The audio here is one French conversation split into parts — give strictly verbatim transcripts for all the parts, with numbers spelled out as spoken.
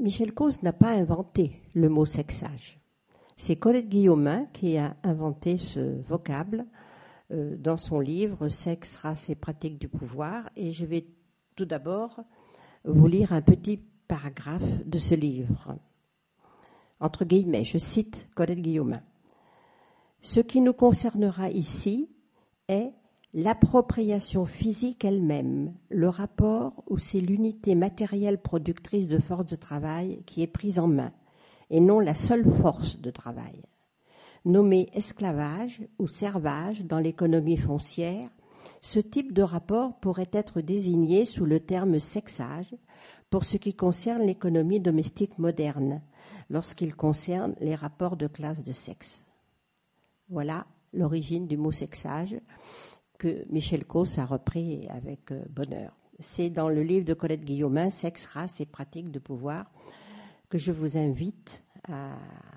Michel Causse n'a pas inventé le mot sexage. C'est Colette Guillaumin qui a inventé ce vocable euh, dans son livre « Sexe, race et pratique du pouvoir ». Et je vais tout d'abord vous lire un petit paragraphe de ce livre. Entre guillemets, je cite Colette Guillaumin. « Ce qui nous concernera ici est l'appropriation physique elle-même, le rapport où c'est l'unité matérielle productrice de force de travail qui est prise en main, et non la seule force de travail. Nommé esclavage ou servage dans l'économie foncière, ce type de rapport pourrait être désigné sous le terme sexage pour ce qui concerne l'économie domestique moderne, lorsqu'il concerne les rapports de classe de sexe. » Voilà l'origine du mot sexage que Michel Causse a repris avec bonheur. C'est dans le livre de Colette Guillaumin, « Sexe, race et pratique de pouvoir », que je vous invite à,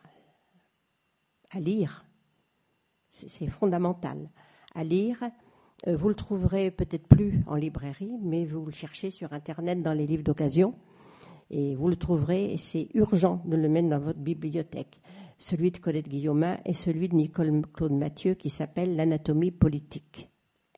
à lire. C'est, c'est fondamental. À lire, vous le trouverez peut-être plus en librairie, mais vous le cherchez sur Internet dans les livres d'occasion et vous le trouverez, et c'est urgent de le mettre dans votre bibliothèque. Celui de Colette Guillaumin et celui de Nicole Claude Mathieu qui s'appelle « L'anatomie politique ».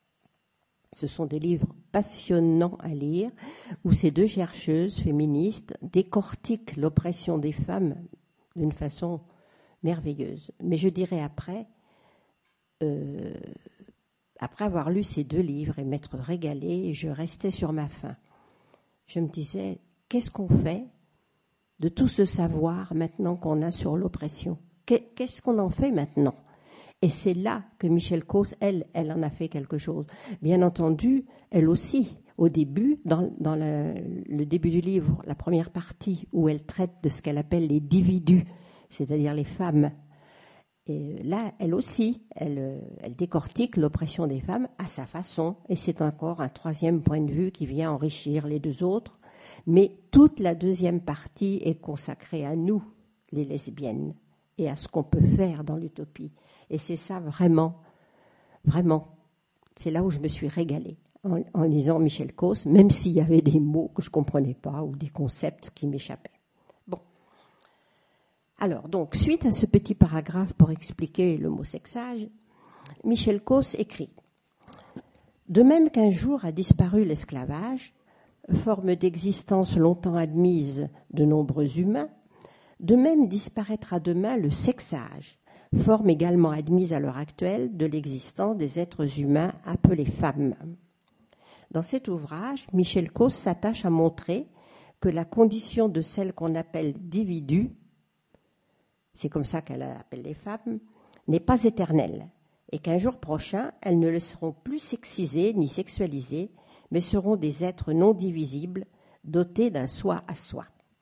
Ce sont des livres passionnants à lire où ces deux chercheuses féministes décortiquent l'oppression des femmes d'une façon merveilleuse. Mais je dirais après, euh, après avoir lu ces deux livres et m'être régalée, je restais sur ma faim. Je me disais, qu'est-ce qu'on fait de tout ce savoir maintenant qu'on a sur l'oppression ? Qu'est-ce qu'on en fait maintenant ? Et c'est là que Michel Causse, elle, elle en a fait quelque chose. Bien entendu, elle aussi, au début, dans, dans le, le début du livre, la première partie, où elle traite de ce qu'elle appelle les dividus, c'est-à-dire les femmes. Et là, elle aussi, elle, elle décortique l'oppression des femmes à sa façon. Et c'est encore un troisième point de vue qui vient enrichir les deux autres. Mais toute la deuxième partie est consacrée à nous, les lesbiennes, et à ce qu'on peut faire dans l'utopie. Et c'est ça vraiment, vraiment, c'est là où je me suis régalée en, en lisant Michel Causse, même s'il y avait des mots que je ne comprenais pas ou des concepts qui m'échappaient. Bon. Alors, donc, suite à ce petit paragraphe pour expliquer le mot sexage, Michel Causse écrit « De même qu'un jour a disparu l'esclavage, forme d'existence longtemps admise de nombreux humains, de même disparaîtra demain le sexage, forme également admise à l'heure actuelle de l'existence des êtres humains appelés femmes. » Dans cet ouvrage, Michel Causse s'attache à montrer que la condition de celle qu'on appelle dividu, c'est comme ça qu'elle appelle les femmes, n'est pas éternelle, et qu'un jour prochain, elles ne le seront plus sexisées ni sexualisées, mais seront des êtres non divisibles, dotés d'un soi à soi.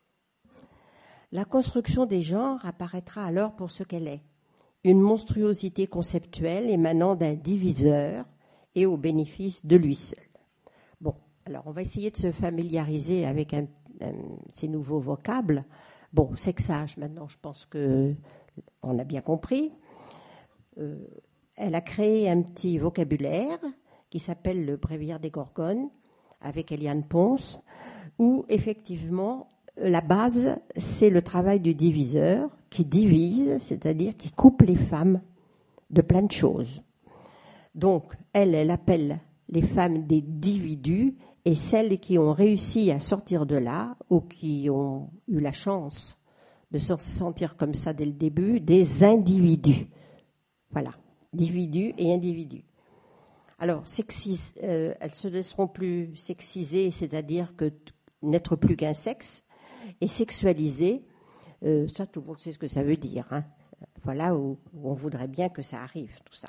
La construction des genres apparaîtra alors pour ce qu'elle est, une monstruosité conceptuelle émanant d'un diviseur et au bénéfice de lui seul. Bon, alors on va essayer de se familiariser avec un, un, ces nouveaux vocables. Bon, sexage, maintenant je pense qu'on a bien compris. Euh, elle a créé un petit vocabulaire qui s'appelle le Bréviaire des Gorgones, avec Eliane Ponce, où effectivement la base, c'est le travail du diviseur qui divise, c'est-à-dire qui coupe les femmes de plein de choses. Donc, elle, elle appelle les femmes des dividus, et celles qui ont réussi à sortir de là, ou qui ont eu la chance de se sentir comme ça dès le début, des individus. Voilà, individus et individus. Alors, sexis, euh, elles se laisseront plus sexisées, c'est-à-dire que n'être plus qu'un sexe, et sexualisé, euh, ça tout le monde sait ce que ça veut dire. Hein. Voilà où, où on voudrait bien que ça arrive, tout ça.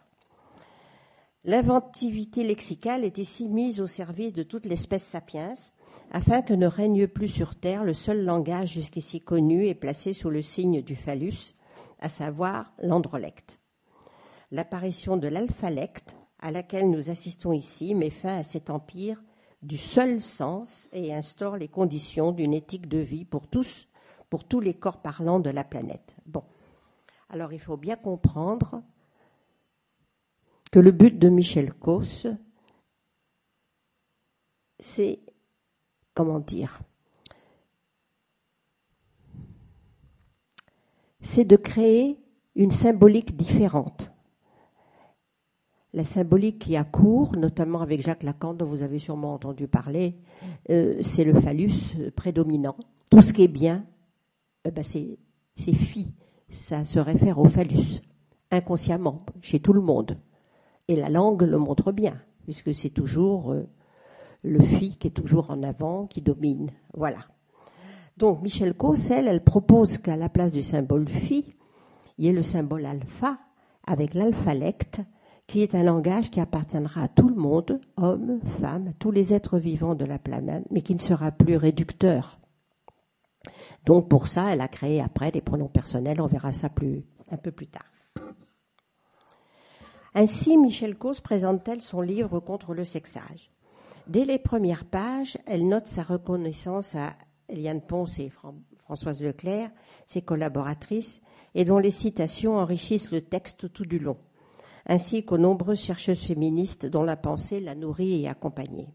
L'inventivité lexicale est ici mise au service de toute l'espèce sapiens, afin que ne règne plus sur Terre le seul langage jusqu'ici connu et placé sous le signe du phallus, à savoir l'androlecte. L'apparition de l'alphalecte, à laquelle nous assistons ici, met fin à cet empire du seul sens et instaure les conditions d'une éthique de vie pour tous, pour tous les corps parlants de la planète. Bon, alors il faut bien comprendre que le but de Michel Causse, c'est, comment dire, c'est de créer une symbolique différente. La symbolique qui a cours, notamment avec Jacques Lacan, dont vous avez sûrement entendu parler, euh, c'est le phallus prédominant. Tout ce qui est bien, eh ben c'est, c'est phi, ça se réfère au phallus, inconsciemment, chez tout le monde. Et la langue le montre bien, puisque c'est toujours euh, le phi qui est toujours en avant, qui domine. Voilà. Donc Michel Causse, elle, elle propose qu'à la place du symbole phi, il y ait le symbole alpha, avec l'alphalecte, qui est un langage qui appartiendra à tout le monde, hommes, femmes, tous les êtres vivants de la planète, mais qui ne sera plus réducteur. Donc pour ça, elle a créé après des pronoms personnels, on verra ça plus, un peu plus tard. Ainsi, Michel Causse présente-t-elle son livre contre le sexage. Dès les premières pages, elle note sa reconnaissance à Eliane Ponce et Françoise Leclerc, ses collaboratrices, et dont les citations enrichissent le texte tout du long, ainsi qu'aux nombreuses chercheuses féministes dont la pensée l'a nourrie et accompagnée.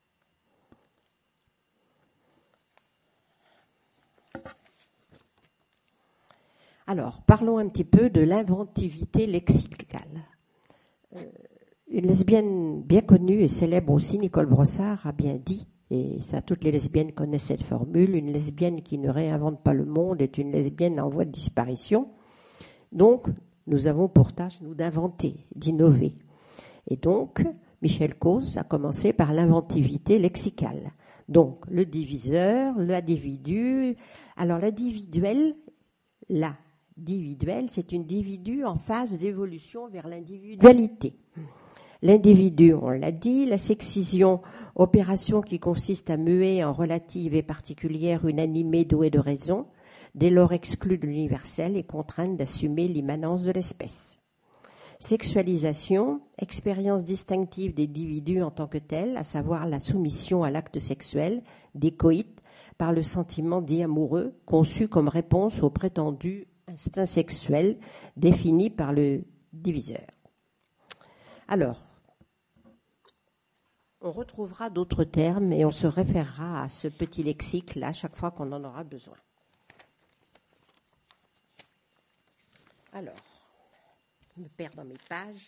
Alors, parlons un petit peu de l'inventivité lexicale. Euh, une lesbienne bien connue et célèbre aussi, Nicole Brossard, a bien dit, et ça toutes les lesbiennes connaissent cette formule, une lesbienne qui ne réinvente pas le monde est une lesbienne en voie de disparition. Donc, nous avons pour tâche, nous, d'inventer, d'innover. Et donc, Michel Causse a commencé par l'inventivité lexicale. Donc, le diviseur, l'individu. Alors, l'individuel, l'individuel, c'est une individu en phase d'évolution vers l'individualité. L'individu, on l'a dit, la sexision, opération qui consiste à muer en relative et particulière une animée douée de raison, dès lors exclue de l'universel et contrainte d'assumer l'immanence de l'espèce. Sexualisation, expérience distinctive des individus en tant que tels, à savoir la soumission à l'acte sexuel, décoïte, par le sentiment dit amoureux, conçu comme réponse au prétendu instinct sexuel défini par le diviseur. Alors, on retrouvera d'autres termes et on se référera à ce petit lexique-là chaque fois qu'on en aura besoin. Alors, je me perds dans mes pages.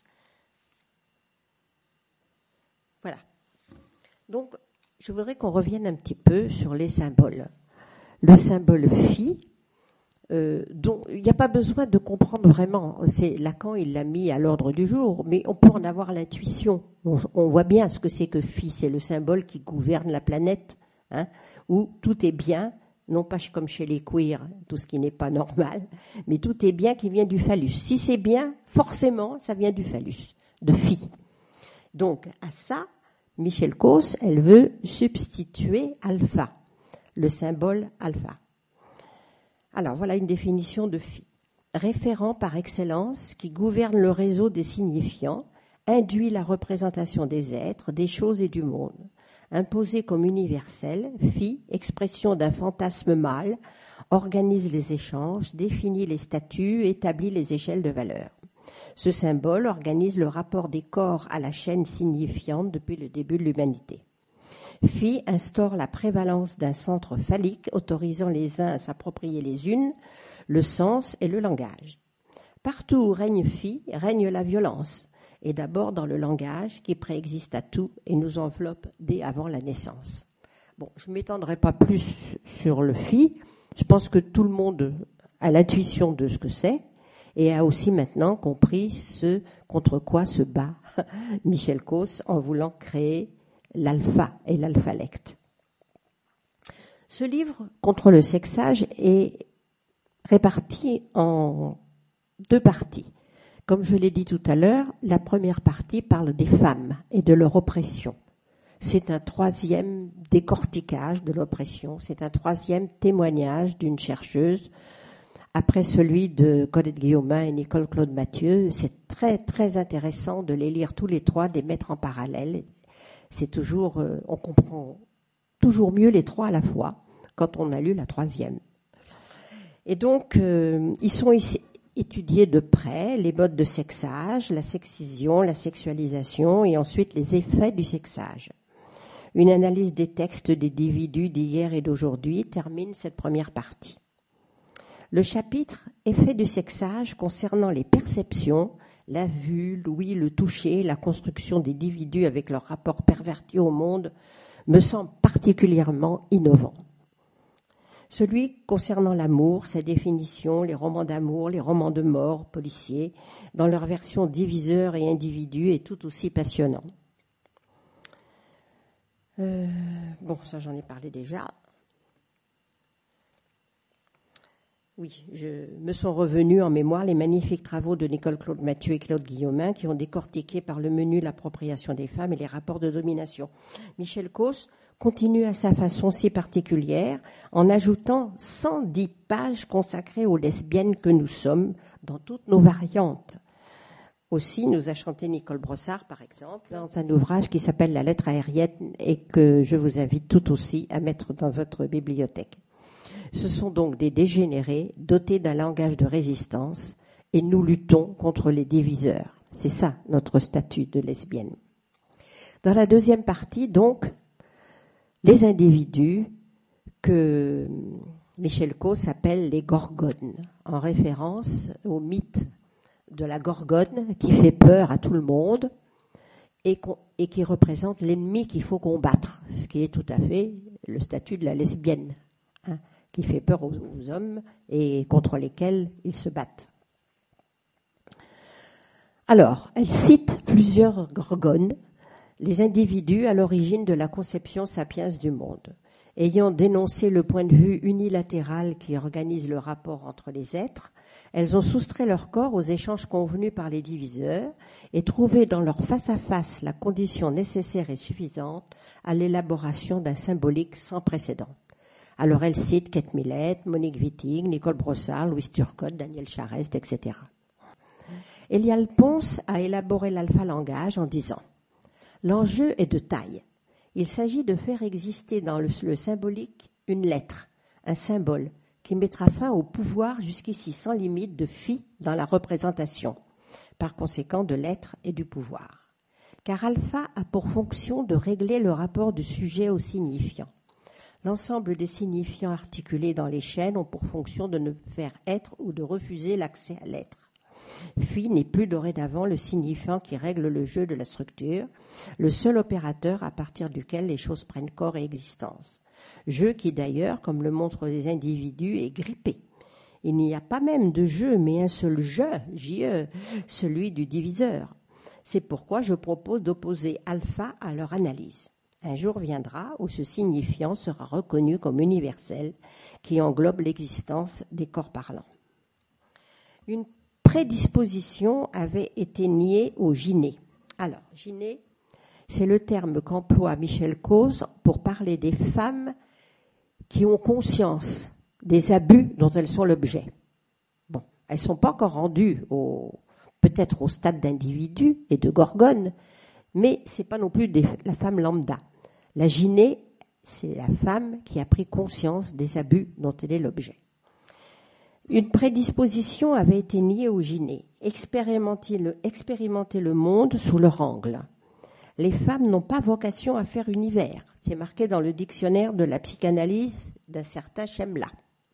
Voilà. Donc, je voudrais qu'on revienne un petit peu sur les symboles. Le symbole phi, euh, dont il n'y a pas besoin de comprendre vraiment. C'est Lacan, il l'a mis à l'ordre du jour, mais on peut en avoir l'intuition. On, on voit bien ce que c'est que phi, c'est le symbole qui gouverne la planète, hein, où tout est bien. Non pas comme chez les queers, tout ce qui n'est pas normal, mais tout est bien qui vient du phallus. Si c'est bien, forcément, ça vient du phallus, de phi. Donc, à ça, Michel Causse, elle veut substituer alpha, le symbole alpha. Alors, voilà une définition de phi. Référent par excellence qui gouverne le réseau des signifiants, induit la représentation des êtres, des choses et du monde. Imposé comme universel, phi, expression d'un fantasme mâle, organise les échanges, définit les statuts, établit les échelles de valeur. Ce symbole organise le rapport des corps à la chaîne signifiante depuis le début de l'humanité. Phi instaure la prévalence d'un centre phallique, autorisant les uns à s'approprier les unes, le sens et le langage. Partout où règne phi, règne la violence. Et d'abord dans le langage qui préexiste à tout et nous enveloppe dès avant la naissance. Bon, je ne m'étendrai pas plus sur le phi. Je pense que tout le monde a l'intuition de ce que c'est et a aussi maintenant compris ce contre quoi se bat Michel Causse en voulant créer l'alpha et l'alphalecte. Ce livre contre le sexage est réparti en deux parties. Comme je l'ai dit tout à l'heure, la première partie parle des femmes et de leur oppression. C'est un troisième décortiquage de l'oppression, c'est un troisième témoignage d'une chercheuse. Après celui de Colette Guillaumin et Nicole Claude Mathieu, c'est très très intéressant de les lire tous les trois, de les mettre en parallèle. C'est toujours, euh, on comprend toujours mieux les trois à la fois quand on a lu la troisième. Et donc, euh, ils sont ici étudier de près les modes de sexage, la sexision, la sexualisation et ensuite les effets du sexage. Une analyse des textes des individus d'hier et d'aujourd'hui termine cette première partie. Le chapitre « Effet du sexage » concernant les perceptions, la vue, l'ouïe, le toucher, la construction d'individus avec leur rapport perverti au monde me semble particulièrement innovant. Celui concernant l'amour, sa définition, les romans d'amour, les romans de mort, policiers, dans leur version diviseur et individu, est tout aussi passionnant. Euh, bon, ça j'en ai parlé déjà. Oui, je, me sont revenus en mémoire les magnifiques travaux de Nicole-Claude Mathieu et Claude Guillaumin qui ont décortiqué par le menu l'appropriation des femmes et les rapports de domination. Michel Causse continue à sa façon si particulière en ajoutant cent dix pages consacrées aux lesbiennes que nous sommes dans toutes nos variantes. Aussi nous a chanté Nicole Brossard, par exemple, dans un ouvrage qui s'appelle « La lettre aérienne » et que je vous invite tout aussi à mettre dans votre bibliothèque. Ce sont donc des dégénérés dotés d'un langage de résistance et nous luttons contre les diviseurs. C'est ça notre statut de lesbienne. Dans la deuxième partie, donc, les individus que Michel Causse appelle les gorgones, en référence au mythe de la gorgone qui fait peur à tout le monde et, et qui représente l'ennemi qu'il faut combattre, ce qui est tout à fait le statut de la lesbienne, hein, qui fait peur aux, aux hommes et contre lesquels ils se battent. Alors, elle cite plusieurs gorgones, les individus à l'origine de la conception sapiens du monde, ayant dénoncé le point de vue unilatéral qui organise le rapport entre les êtres. Elles ont soustrait leur corps aux échanges convenus par les diviseurs et trouvé dans leur face-à-face la condition nécessaire et suffisante à l'élaboration d'un symbolique sans précédent. Alors elle cite Kate Millett, Monique Wittig, Nicole Brossard, Louise Turcotte, Daniel Charest, et cetera. Eliane Ponce a élaboré l'alpha-langage en disant « L'enjeu est de taille. Il s'agit de faire exister dans le, le symbolique une lettre, un symbole, qui mettra fin au pouvoir jusqu'ici sans limite de phi dans la représentation, par conséquent de l'être et du pouvoir. Car alpha a pour fonction de régler le rapport du sujet au signifiant. L'ensemble des signifiants articulés dans les chaînes ont pour fonction de ne faire être ou de refuser l'accès à l'être. Phi n'est plus dorénavant le signifiant qui règle le jeu de la structure, le seul opérateur à partir duquel les choses prennent corps et existence. Jeu qui d'ailleurs, comme le montrent les individus, est grippé. Il n'y a pas même de jeu, mais un seul jeu, J E, celui du diviseur. C'est pourquoi je propose d'opposer alpha à leur analyse. Un jour viendra où ce signifiant sera reconnu comme universel, qui englobe l'existence des corps parlants. Une prédisposition avait été niée au gyné. Alors, gyné, c'est le terme qu'emploie Michel Causse pour parler des femmes qui ont conscience des abus dont elles sont l'objet. Bon, elles ne sont pas encore rendues au, peut-être au stade d'individu et de gorgone, mais ce n'est pas non plus des, la femme lambda. La gyné, c'est la femme qui a pris conscience des abus dont elle est l'objet. Une prédisposition avait été niée au gyné. Expérimenter le, expérimenter le monde sous leur angle. Les femmes n'ont pas vocation à faire univers. C'est marqué dans le dictionnaire de la psychanalyse d'un certain Chemla.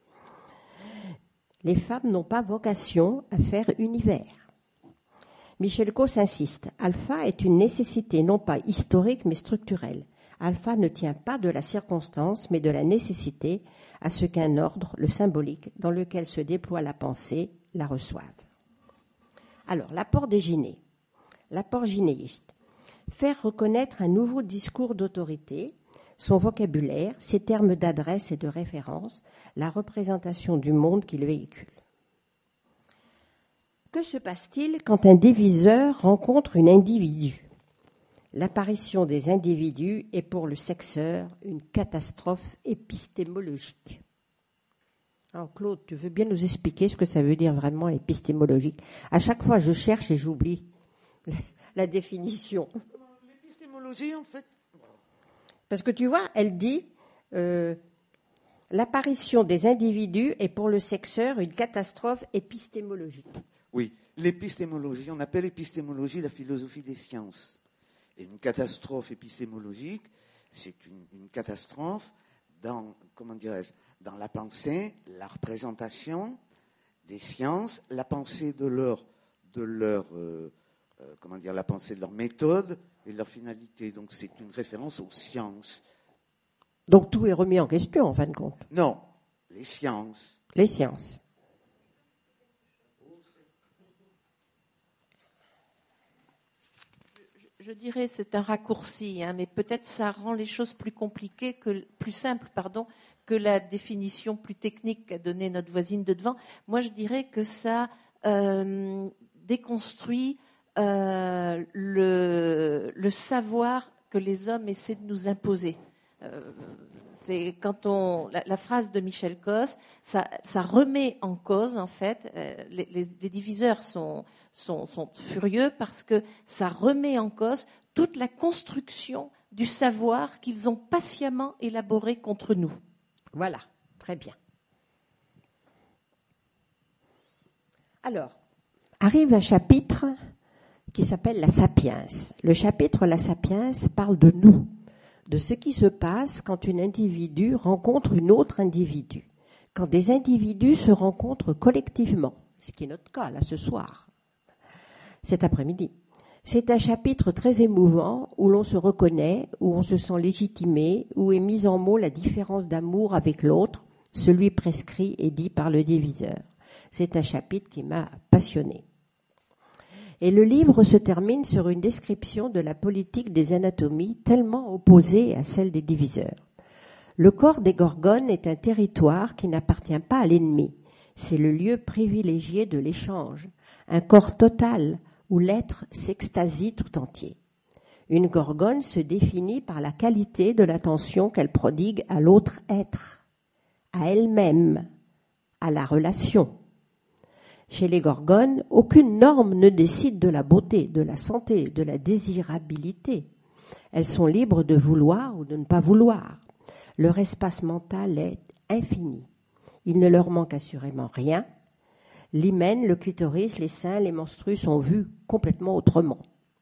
Les femmes n'ont pas vocation à faire univers. Michel Causse insiste. Alpha est une nécessité non pas historique mais structurelle. Alpha ne tient pas de la circonstance mais de la nécessité à ce qu'un ordre, le symbolique, dans lequel se déploie la pensée, la reçoive. Alors, l'apport des gynés. L'apport gynéiste. Faire reconnaître un nouveau discours d'autorité, son vocabulaire, ses termes d'adresse et de référence, la représentation du monde qu'il véhicule. Que se passe-t-il quand un diviseur rencontre une individu ? L'apparition des individus est pour le sexeur une catastrophe épistémologique. Alors Claude, tu veux bien nous expliquer ce que ça veut dire vraiment épistémologique ? À chaque fois, je cherche et j'oublie la définition. L'épistémologie, en fait... Parce que tu vois, elle dit euh, l'apparition des individus est pour le sexeur une catastrophe épistémologique. Oui, l'épistémologie, on appelle épistémologie la philosophie des sciences. Et une catastrophe épistémologique, c'est une, une catastrophe dans, comment dirais-je, dans la pensée, la représentation des sciences, la pensée de leur, de leur euh, euh, comment dire, la pensée de leur méthode et de leur finalité. Donc c'est une référence aux sciences. Donc tout est remis en question, en fin de compte. Non, les sciences. Les sciences. Je dirais c'est un raccourci, hein, mais peut-être ça rend les choses plus compliquées, que, plus simples, pardon, que la définition plus technique qu'a donnée notre voisine de devant. Moi, je dirais que ça euh, déconstruit euh, le, le savoir que les hommes essaient de nous imposer. Euh, c'est quand on la, la phrase de Michel Cos, ça, ça remet en cause en fait. Euh, les, les, les diviseurs sont, sont, sont furieux parce que ça remet en cause toute la construction du savoir qu'ils ont patiemment élaboré contre nous. Voilà, très bien. Alors, arrive un chapitre qui s'appelle La Sapiens. Le chapitre La Sapiens parle de nous, de ce qui se passe quand un individu rencontre un autre individu, quand des individus se rencontrent collectivement, ce qui est notre cas là ce soir, cet après-midi. C'est un chapitre très émouvant où l'on se reconnaît, où on se sent légitimé, où est mise en mots la différence d'amour avec l'autre, celui prescrit et dit par le diviseur. C'est un chapitre qui m'a passionné. Et le livre se termine sur une description de la politique des anatomies tellement opposée à celle des diviseurs. Le corps des Gorgones est un territoire qui n'appartient pas à l'ennemi. C'est le lieu privilégié de l'échange, un corps total où l'être s'extasie tout entier. Une Gorgone se définit par la qualité de l'attention qu'elle prodigue à l'autre être, à elle-même, à la relation. Chez les Gorgones, aucune norme ne décide de la beauté, de la santé, de la désirabilité. Elles sont libres de vouloir ou de ne pas vouloir. Leur espace mental est infini. Il ne leur manque assurément rien. L'hymen, le clitoris, les seins, les menstrues sont vus complètement autrement.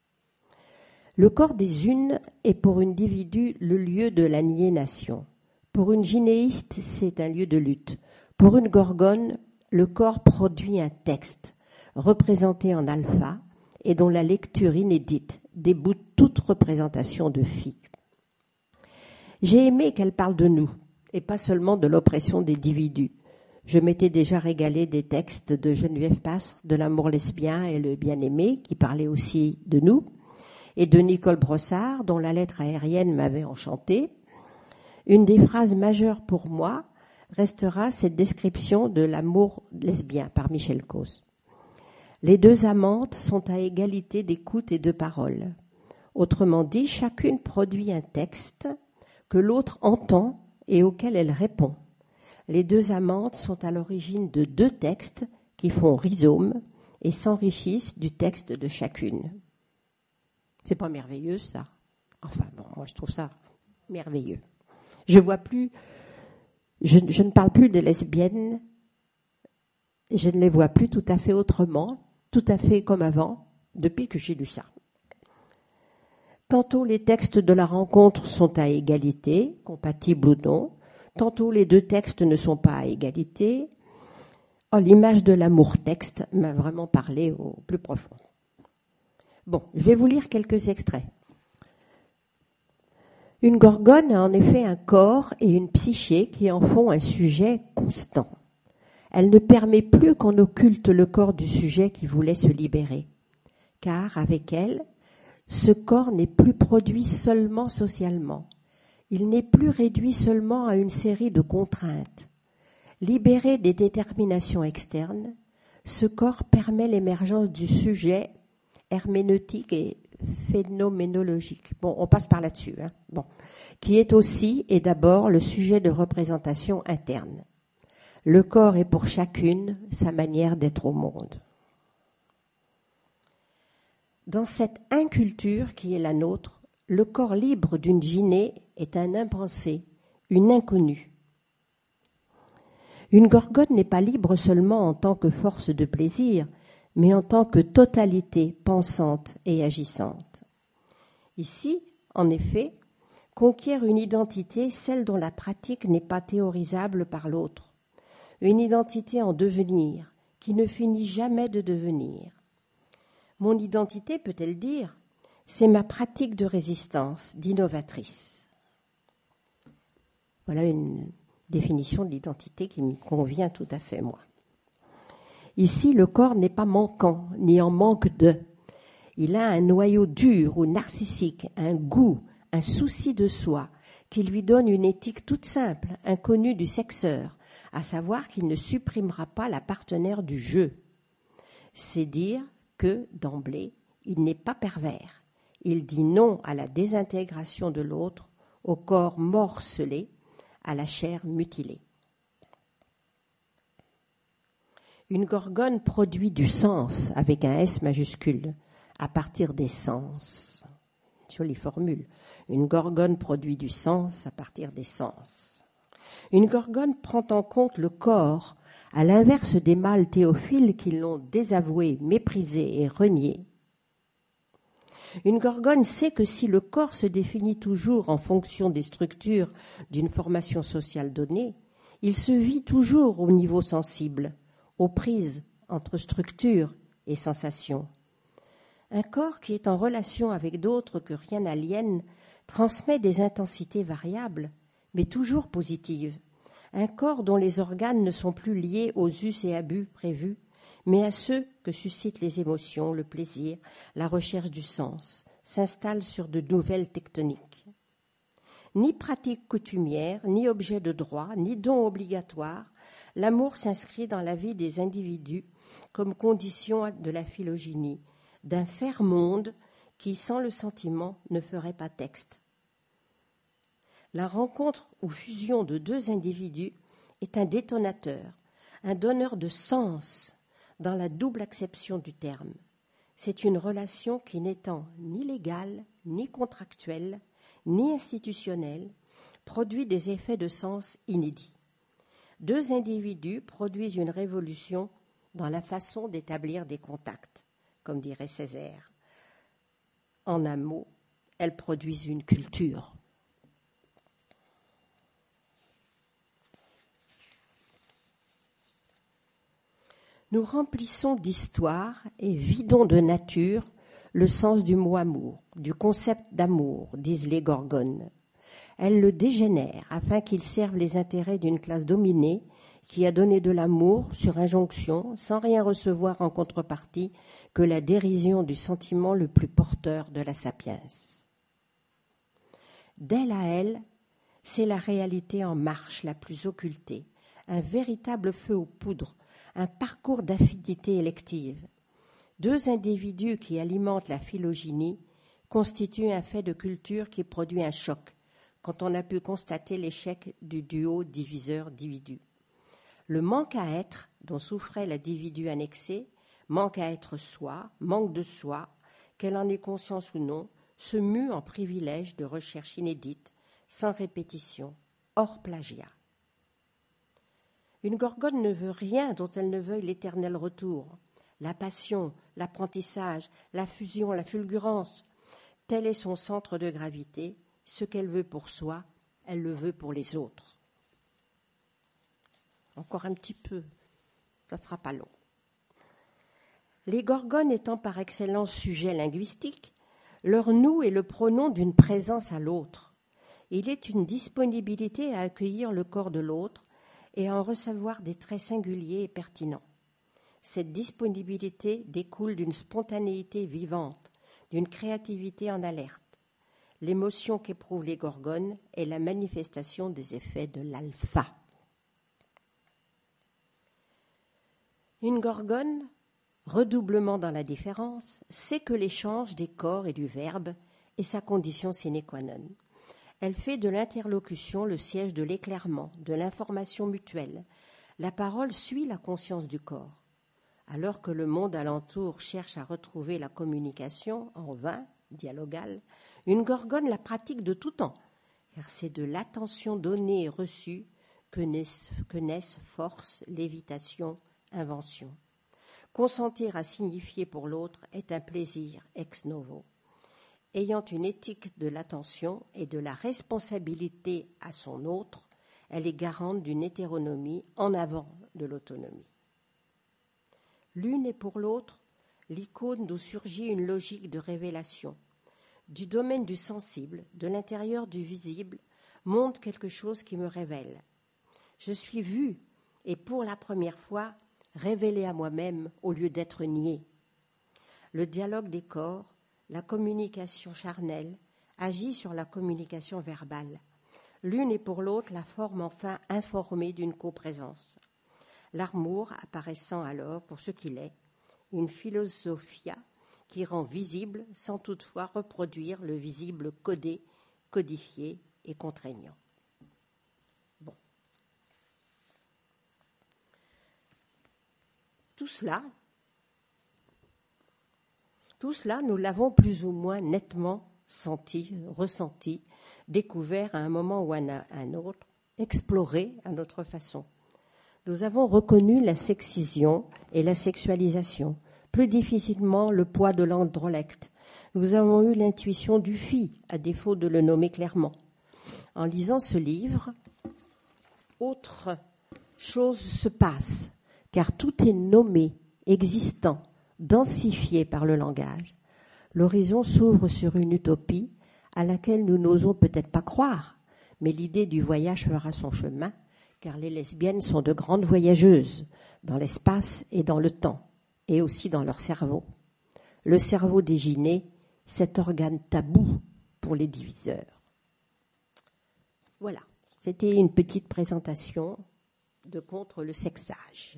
Le corps des unes est pour un individu le lieu de l'aliénation. Pour une gynéiste, c'est un lieu de lutte. Pour une Gorgone, le corps produit un texte, représenté en alpha, et dont la lecture inédite déboute toute représentation de fille. J'ai aimé qu'elle parle de nous, et pas seulement de l'oppression des individus. Je m'étais déjà régalé des textes de Geneviève Pastre, de l'amour lesbien et le bien-aimé, qui parlaient aussi de nous, et de Nicole Brossard, dont la lettre aérienne m'avait enchantée. Une des phrases majeures pour moi restera cette description de l'amour lesbien par Michel Cos. Les deux amantes sont à égalité d'écoute et de parole. Autrement dit, chacune produit un texte que l'autre entend et auquel elle répond. Les deux amantes sont à l'origine de deux textes qui font rhizome et s'enrichissent du texte de chacune. C'est pas merveilleux, ça? Enfin, bon, moi, je trouve ça merveilleux. Je vois plus, je, je ne parle plus des lesbiennes, je ne les vois plus tout à fait autrement, tout à fait comme avant, depuis que j'ai lu ça. Tantôt les textes de la rencontre sont à égalité, compatibles ou non. Tantôt les deux textes ne sont pas à égalité. Oh, l'image de l'amour-texte m'a vraiment parlé au plus profond. Bon, je vais vous lire quelques extraits. Une Gorgone a en effet un corps et une psyché qui en font un sujet constant. Elle ne permet plus qu'on occulte le corps du sujet qui voulait se libérer, car avec elle, ce corps n'est plus produit seulement socialement. Il n'est plus réduit seulement à une série de contraintes. Libéré des déterminations externes, ce corps permet l'émergence du sujet herméneutique et phénoménologique. Bon, on passe par là-dessus, hein. Bon, qui est aussi et d'abord le sujet de représentation interne. Le corps est pour chacune sa manière d'être au monde. Dans cette inculture qui est la nôtre, le corps libre d'une gynée est un impensé, une inconnue. Une Gorgone n'est pas libre seulement en tant que force de plaisir, mais en tant que totalité pensante et agissante. Ici, en effet, conquiert une identité, celle dont la pratique n'est pas théorisable par l'autre, une identité en devenir, qui ne finit jamais de devenir. Mon identité, peut-elle dire, c'est ma pratique de résistance, d'innovatrice. Voilà une définition de l'identité qui me convient tout à fait, moi. Ici, le corps n'est pas manquant, ni en manque de. Il a un noyau dur ou narcissique, un goût, un souci de soi, qui lui donne une éthique toute simple, inconnue du sexeur, à savoir qu'il ne supprimera pas la partenaire du jeu. C'est dire que, d'emblée, il n'est pas pervers. Il dit non à la désintégration de l'autre, au corps morcelé, à la chair mutilée. Une gorgone produit du sens avec un S majuscule, à partir des sens. Jolie formule. Une gorgone produit du sens à partir des sens. Une gorgone prend en compte le corps, à l'inverse des mâles théophiles qui l'ont désavoué, méprisé et renié. Une gorgone sait que si le corps se définit toujours en fonction des structures d'une formation sociale donnée, il se vit toujours au niveau sensible, aux prises entre structure et sensation. Un corps qui est en relation avec d'autres que rien n'aliène transmet des intensités variables, mais toujours positives. Un corps dont les organes ne sont plus liés aux us et abus prévus, mais à ceux que suscitent les émotions, le plaisir, la recherche du sens, s'installe sur de nouvelles tectoniques. Ni pratique coutumière, ni objet de droit, ni don obligatoire, l'amour s'inscrit dans la vie des individus comme condition de la phylogénie, d'un faire monde qui, sans le sentiment, ne ferait pas texte. La rencontre ou fusion de deux individus est un détonateur, un donneur de sens dans la double acception du terme. C'est une relation qui n'étant ni légale, ni contractuelle, ni institutionnelle, produit des effets de sens inédits. Deux individus produisent une révolution dans la façon d'établir des contacts, comme dirait Césaire. En un mot, elles produisent une culture. Nous remplissons d'histoire et vidons de nature le sens du mot amour, du concept d'amour, disent les gorgones. Elles le dégénèrent afin qu'il serve les intérêts d'une classe dominée qui a donné de l'amour sur injonction sans rien recevoir en contrepartie que la dérision du sentiment le plus porteur de la sapiens. D'elle à elle, c'est la réalité en marche la plus occultée, un véritable feu aux poudres, un parcours d'affinité élective. Deux individus qui alimentent la phylogénie constituent un fait de culture qui produit un choc, quand on a pu constater l'échec du duo diviseur-dividu. Le manque à être, dont souffrait l'individu annexé, manque à être soi, manque de soi, qu'elle en ait conscience ou non, se mue en privilège de recherche inédite, sans répétition, hors plagiat. Une gorgone ne veut rien dont elle ne veuille l'éternel retour. La passion, l'apprentissage, la fusion, la fulgurance. Tel est son centre de gravité. Ce qu'elle veut pour soi, elle le veut pour les autres. Encore un petit peu, ça ne sera pas long. Les gorgones étant par excellence sujets linguistiques, leur nous est le pronom d'une présence à l'autre. Il est une disponibilité à accueillir le corps de l'autre et à en recevoir des traits singuliers et pertinents. Cette disponibilité découle d'une spontanéité vivante, d'une créativité en alerte. L'émotion qu'éprouvent les gorgones est la manifestation des effets de l'alpha. Une gorgone, redoublement dans la différence, sait que l'échange des corps et du verbe est sa condition sine qua non. Elle fait de l'interlocution le siège de l'éclairement, de l'information mutuelle. La parole suit la conscience du corps. Alors que le monde alentour cherche à retrouver la communication, en vain, dialogale, une gorgone la pratique de tout temps, car c'est de l'attention donnée et reçue que naissent, que naissent force, lévitation, invention. Consentir à signifier pour l'autre est un plaisir ex novo. Ayant une éthique de l'attention et de la responsabilité à son autre, elle est garante d'une hétéronomie en avant de l'autonomie. L'une et pour l'autre, l'icône d'où surgit une logique de révélation. Du domaine du sensible, de l'intérieur du visible, monte quelque chose qui me révèle. Je suis vue et pour la première fois révélée à moi-même au lieu d'être niée. Le dialogue des corps, la communication charnelle, agit sur la communication verbale. L'une et pour l'autre la forme enfin informée d'une coprésence. L'amour apparaissant alors pour ce qu'il est, une philosophia qui rend visible sans toutefois reproduire le visible codé, codifié et contraignant. Bon. Tout cela, tout cela, nous l'avons plus ou moins nettement senti, ressenti, découvert à un moment ou à un autre, exploré à notre façon. Nous avons reconnu la sexision et la sexualisation, plus difficilement le poids de l'androlecte. Nous avons eu l'intuition du phi, à défaut de le nommer clairement. En lisant ce livre, autre chose se passe, car tout est nommé, existant, densifié par le langage. L'horizon s'ouvre sur une utopie à laquelle nous n'osons peut-être pas croire, mais l'idée du voyage fera son chemin, car les lesbiennes sont de grandes voyageuses dans l'espace et dans le temps, et aussi dans leur cerveau. Le cerveau déginé, cet organe tabou pour les diviseurs. Voilà, c'était une petite présentation de Contre le sexage.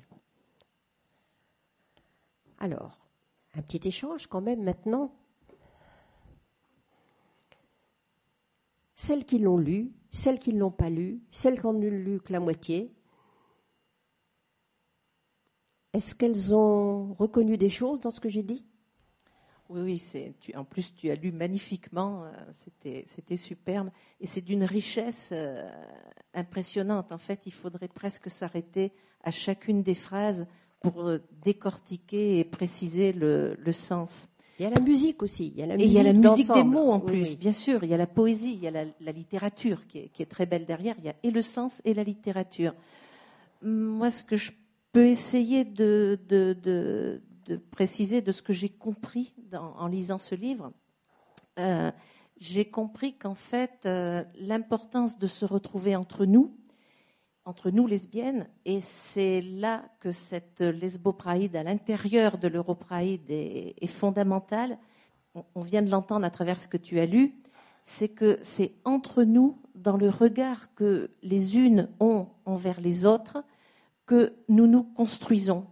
Alors, un petit échange quand même maintenant. Celles qui l'ont lu, celles qui ne l'ont pas lu, celles qui n'ont lu que la moitié, est-ce qu'elles ont reconnu des choses dans ce que j'ai dit ? Oui, oui, c'est, tu, en plus tu as lu magnifiquement, euh, c'était, c'était superbe, et c'est d'une richesse euh, impressionnante. En fait, il faudrait presque s'arrêter à chacune des phrases pour euh, décortiquer et préciser le, le sens. Il y a la musique aussi. Il y a la et musique il y a la musique d'ensemble. des mots en Oui, plus, oui. bien sûr. Il y a la poésie, il y a la, la littérature qui est, qui est très belle derrière. Il y a et le sens et la littérature. Moi, ce que je peux essayer de, de, de, de préciser de ce que j'ai compris dans, en lisant ce livre, euh, j'ai compris qu'en fait, euh, l'importance de se retrouver entre nous, entre nous lesbiennes, et c'est là que cette lesbopraïde à l'intérieur de l'europraïde est, est fondamentale. On, on vient de l'entendre à travers ce que tu as lu, c'est que c'est entre nous, dans le regard que les unes ont envers les autres, que nous nous construisons.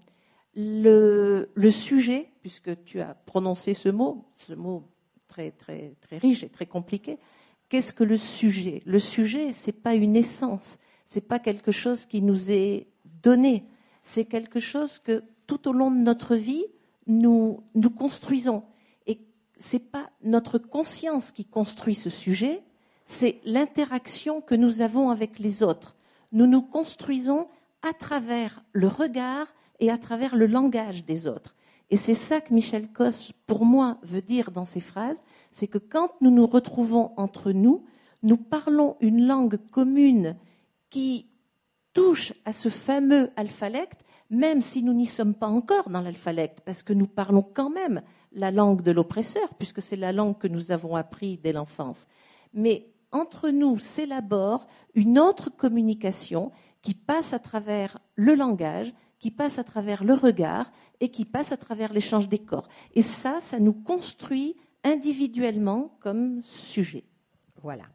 Le, le sujet, puisque tu as prononcé ce mot, ce mot très, très, très riche et très compliqué, qu'est-ce que le sujet ? Le sujet, ce n'est pas une essence, ce n'est pas quelque chose qui nous est donné, c'est quelque chose que tout au long de notre vie, nous, nous construisons. Et ce n'est pas notre conscience qui construit ce sujet, c'est l'interaction que nous avons avec les autres. Nous nous construisons à travers le regard et à travers le langage des autres. Et c'est ça que Michel Cosse, pour moi, veut dire dans ses phrases, c'est que quand nous nous retrouvons entre nous, nous parlons une langue commune qui touche à ce fameux alphalecte, même si nous n'y sommes pas encore dans l'alphalecte, parce que nous parlons quand même la langue de l'oppresseur, puisque c'est la langue que nous avons appris dès l'enfance. Mais entre nous s'élabore une autre communication qui passe à travers le langage, qui passe à travers le regard et qui passe à travers l'échange des corps. Et ça, ça nous construit individuellement comme sujet. Voilà.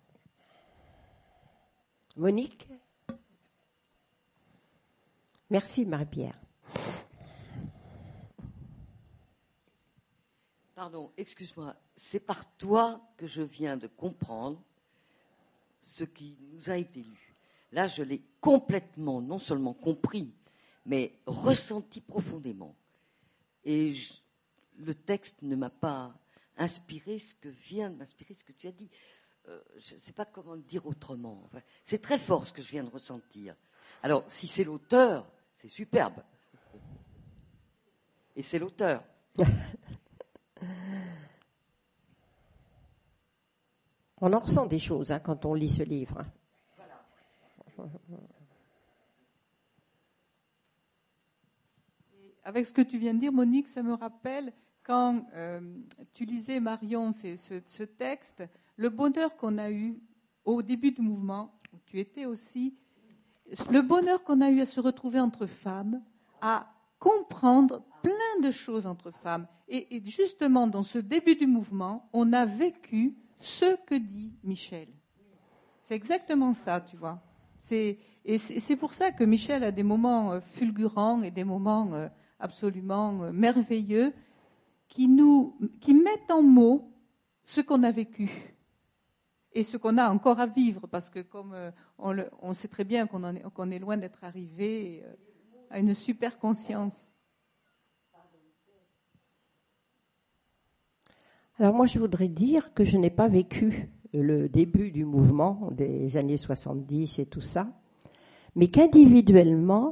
Monique ? Merci Marie-Pierre. Pardon, excuse-moi, c'est par toi que je viens de comprendre ce qui nous a été lu. Là, je l'ai complètement, non seulement compris, mais ressenti profondément. Et je, le texte ne m'a pas inspiré ce que vient de m'inspirer ce que tu as dit. Euh, je ne sais pas comment le dire autrement. Enfin, c'est très fort ce que je viens de ressentir. Alors, si c'est l'auteur, c'est superbe. Et c'est l'auteur. On en ressent des choses hein, quand on lit ce livre. Avec ce que tu viens de dire, Monique, ça me rappelle quand euh, tu lisais, Marion, ce, ce, ce texte, le bonheur qu'on a eu au début du mouvement, où tu étais aussi, le bonheur qu'on a eu à se retrouver entre femmes, à comprendre plein de choses entre femmes. Et, et justement, dans ce début du mouvement, on a vécu ce que dit Michel. C'est exactement ça, tu vois. C'est, et c'est, c'est pour ça que Michel a des moments fulgurants et des moments absolument merveilleux qui, nous, qui mettent en mots ce qu'on a vécu et ce qu'on a encore à vivre, parce que comme on, le, on sait très bien qu'on, en est, qu'on est loin d'être arrivé à une super conscience. Alors moi, je voudrais dire que je n'ai pas vécu le début du mouvement des années soixante-dix et tout ça, mais qu'individuellement,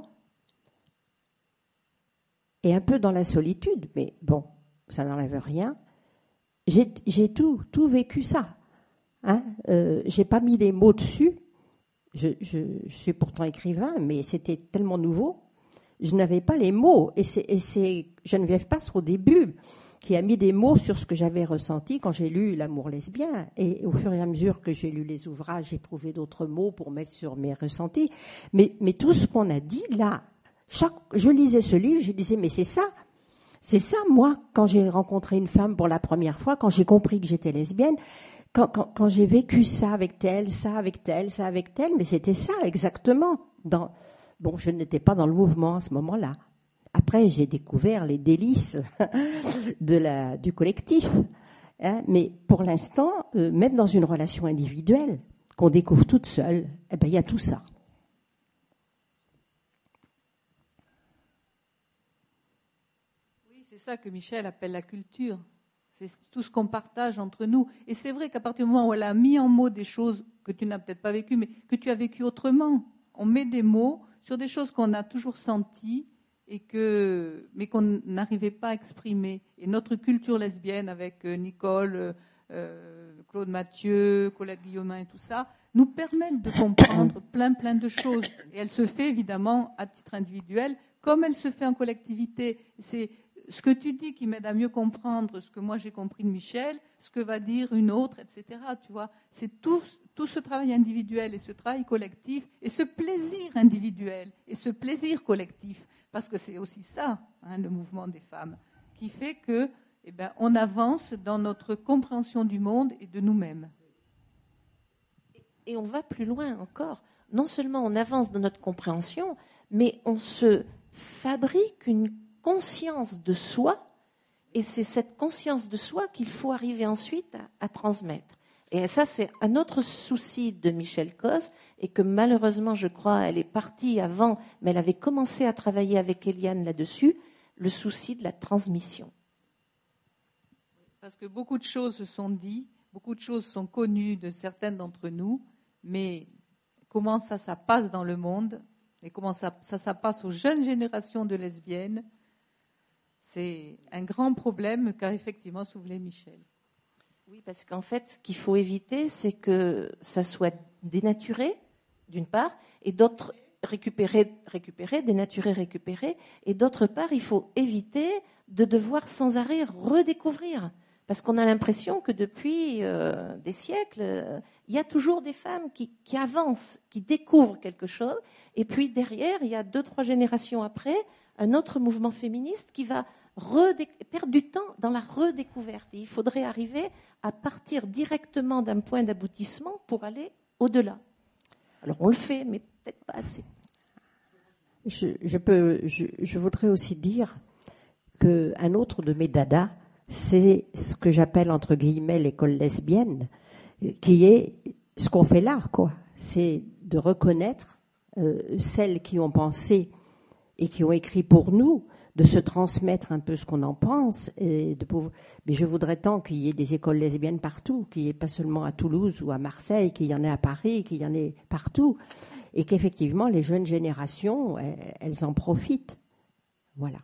et un peu dans la solitude, mais bon, ça n'enlève rien, j'ai, j'ai tout, tout vécu ça. Hein, euh, j'ai pas mis les mots dessus. Je, je, je suis pourtant écrivain, mais c'était tellement nouveau. Je n'avais pas les mots. Et c'est, et c'est Geneviève Pastre, au début, qui a mis des mots sur ce que j'avais ressenti quand j'ai lu L'amour lesbien. Et au fur et à mesure que j'ai lu les ouvrages, j'ai trouvé d'autres mots pour mettre sur mes ressentis. Mais, mais tout ce qu'on a dit, là, chaque, je lisais ce livre, je disais, mais c'est ça. C'est ça, moi, quand j'ai rencontré une femme pour la première fois, quand j'ai compris que j'étais lesbienne, quand, quand, quand j'ai vécu ça avec telle, ça avec telle, ça avec telle, mais c'était ça exactement. Dans, bon, je n'étais pas dans le mouvement à ce moment-là. Après, j'ai découvert les délices de la, du collectif. Hein, mais pour l'instant, euh, même dans une relation individuelle, qu'on découvre toute seule, eh ben, il y a tout ça. Oui, c'est ça que Michel appelle la culture. C'est tout ce qu'on partage entre nous. Et c'est vrai qu'à partir du moment où elle a mis en mots des choses que tu n'as peut-être pas vécues, mais que tu as vécues autrement, on met des mots sur des choses qu'on a toujours senties, et que, mais qu'on n'arrivait pas à exprimer. Et notre culture lesbienne, avec Nicole, euh, Claude Mathieu, Colette Guillaumin et tout ça, nous permettent de comprendre plein, plein de choses. Et elle se fait évidemment à titre individuel, comme elle se fait en collectivité. C'est ce que tu dis qui m'aide à mieux comprendre ce que moi j'ai compris de Michel, ce que va dire une autre, et cetera. Tu vois, c'est tout, tout ce travail individuel et ce travail collectif et ce plaisir individuel et ce plaisir collectif, parce que c'est aussi ça, hein, le mouvement des femmes, qui fait que, eh ben, on avance dans notre compréhension du monde et de nous-mêmes. Et on va plus loin encore. Non seulement on avance dans notre compréhension, mais on se fabrique une conscience de soi, et c'est cette conscience de soi qu'il faut arriver ensuite à, à transmettre. Et ça, c'est un autre souci de Michel Coz, et que malheureusement, je crois, elle est partie avant, mais elle avait commencé à travailler avec Eliane là-dessus, le souci de la transmission. Parce que beaucoup de choses se sont dites, beaucoup de choses sont connues de certaines d'entre nous, mais comment ça, ça passe dans le monde, et comment ça, ça, ça passe aux jeunes générations de lesbiennes, c'est un grand problème qu'a effectivement soulevé Michel. Oui, parce qu'en fait, ce qu'il faut éviter, c'est que ça soit dénaturé, d'une part, et d'autre, récupéré, récupéré, dénaturé, récupéré, et d'autre part, il faut éviter de devoir sans arrêt redécouvrir. Parce qu'on a l'impression que depuis euh, des siècles, euh, il y a toujours des femmes qui, qui avancent, qui découvrent quelque chose, et puis derrière, il y a deux, trois générations après, un autre mouvement féministe qui va redé- perdre du temps dans la redécouverte. Et il faudrait arriver à partir directement d'un point d'aboutissement pour aller au-delà. Alors on le fait, mais peut-être pas assez. Je, je, peux, je, je voudrais aussi dire qu'un autre de mes dadas, c'est ce que j'appelle entre guillemets l'école lesbienne, qui est ce qu'on fait là, quoi. C'est de reconnaître euh, celles qui ont pensé et qui ont écrit pour nous, de se transmettre un peu ce qu'on en pense. Et de pouvoir... Mais je voudrais tant qu'il y ait des écoles lesbiennes partout, qu'il n'y ait pas seulement à Toulouse ou à Marseille, qu'il y en ait à Paris, qu'il y en ait partout. Et qu'effectivement, les jeunes générations, elles en profitent. Voilà.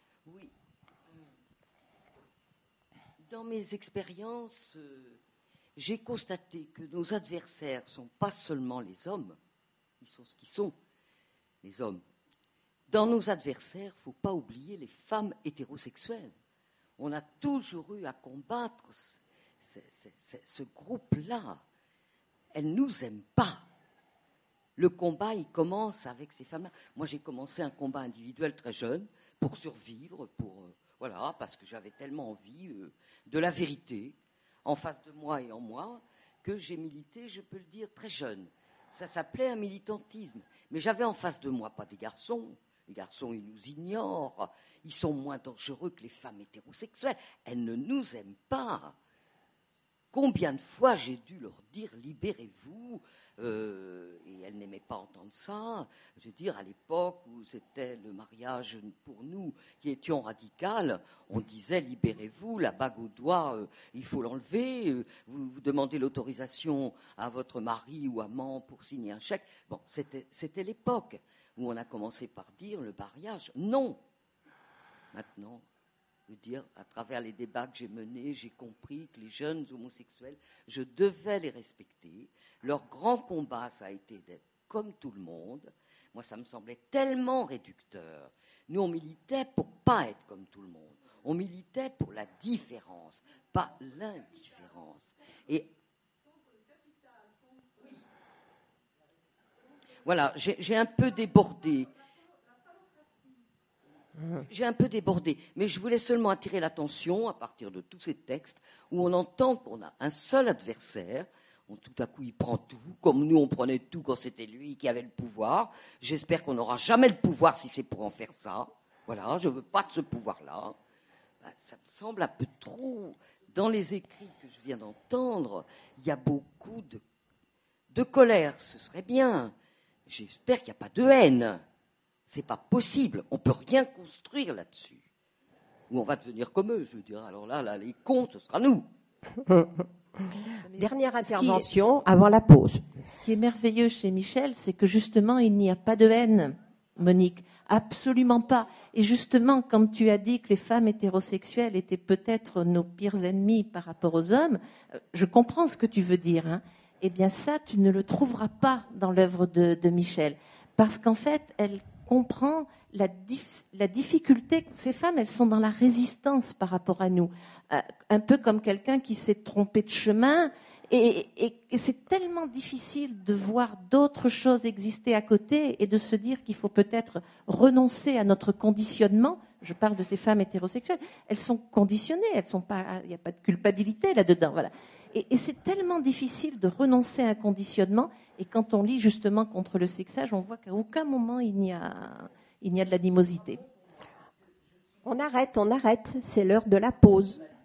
Oui. Dans mes expériences, euh, j'ai constaté que nos adversaires ne sont pas seulement les hommes, ils sont ce qu'ils sont, les hommes. Dans nos adversaires, il ne faut pas oublier les femmes hétérosexuelles. On a toujours eu à combattre ce, ce, ce, ce groupe-là. Elles ne nous aiment pas. Le combat, il commence avec ces femmes-là. Moi, j'ai commencé un combat individuel très jeune pour survivre, pour, euh, voilà, parce que j'avais tellement envie euh, de la vérité en face de moi et en moi que j'ai milité, je peux le dire, très jeune. Ça s'appelait un militantisme. Mais j'avais en face de moi pas des garçons. Les garçons, ils nous ignorent. Ils sont moins dangereux que les femmes hétérosexuelles. Elles ne nous aiment pas. Combien de fois j'ai dû leur dire « libérez-vous » euh, et elles n'aimaient pas entendre ça. Je veux dire, à l'époque où c'était le mariage pour nous qui étions radicales, on disait « libérez-vous, la bague au doigt, euh, il faut l'enlever, euh, vous, vous demandez l'autorisation à votre mari ou amant pour signer un chèque ». Bon, c'était, c'était l'époque où on a commencé par dire le mariage. Non. Maintenant, je veux dire, à travers les débats que j'ai menés, j'ai compris que les jeunes homosexuels, je devais les respecter. Leur grand combat, ça a été d'être comme tout le monde. Moi, ça me semblait tellement réducteur. Nous, on militait pour pas être comme tout le monde. On militait pour la différence, pas l'indifférence. Et voilà, j'ai, j'ai un peu débordé. J'ai un peu débordé, mais je voulais seulement attirer l'attention à partir de tous ces textes où on entend qu'on a un seul adversaire, on, tout à coup il prend tout, comme nous on prenait tout quand c'était lui qui avait le pouvoir. J'espère qu'on n'aura jamais le pouvoir si c'est pour en faire ça. Voilà, je ne veux pas de ce pouvoir-là. Ben, ça me semble un peu trop. Dans les écrits que je viens d'entendre, il y a beaucoup de, de colère, ce serait bien. J'espère qu'il n'y a pas de haine. C'est pas possible. On peut rien construire là-dessus. Ou on va devenir comme eux, je veux dire. Alors là, là les cons, ce sera nous. Dernière intervention avant la pause. Ce qui est merveilleux chez Michel, c'est que justement, il n'y a pas de haine, Monique. Absolument pas. Et justement, quand tu as dit que les femmes hétérosexuelles étaient peut-être nos pires ennemis par rapport aux hommes, je comprends ce que tu veux dire. Hein. Eh bien ça, tu ne le trouveras pas dans l'œuvre de, de Michel. Parce qu'en fait, elle comprend la, dif- la difficulté. Ces femmes, elles sont dans la résistance par rapport à nous. Euh, un peu comme quelqu'un qui s'est trompé de chemin. Et, et, et c'est tellement difficile de voir d'autres choses exister à côté et de se dire qu'il faut peut-être renoncer à notre conditionnement. Je parle de ces femmes hétérosexuelles. Elles sont conditionnées. Elles sont pas, il n'y a pas de culpabilité là-dedans. Voilà. Et, et c'est tellement difficile de renoncer à un conditionnement. Et quand on lit justement contre le sexage, on voit qu'à aucun moment il n'y a, il n'y a de l'animosité. On arrête, on arrête. C'est l'heure de la pause.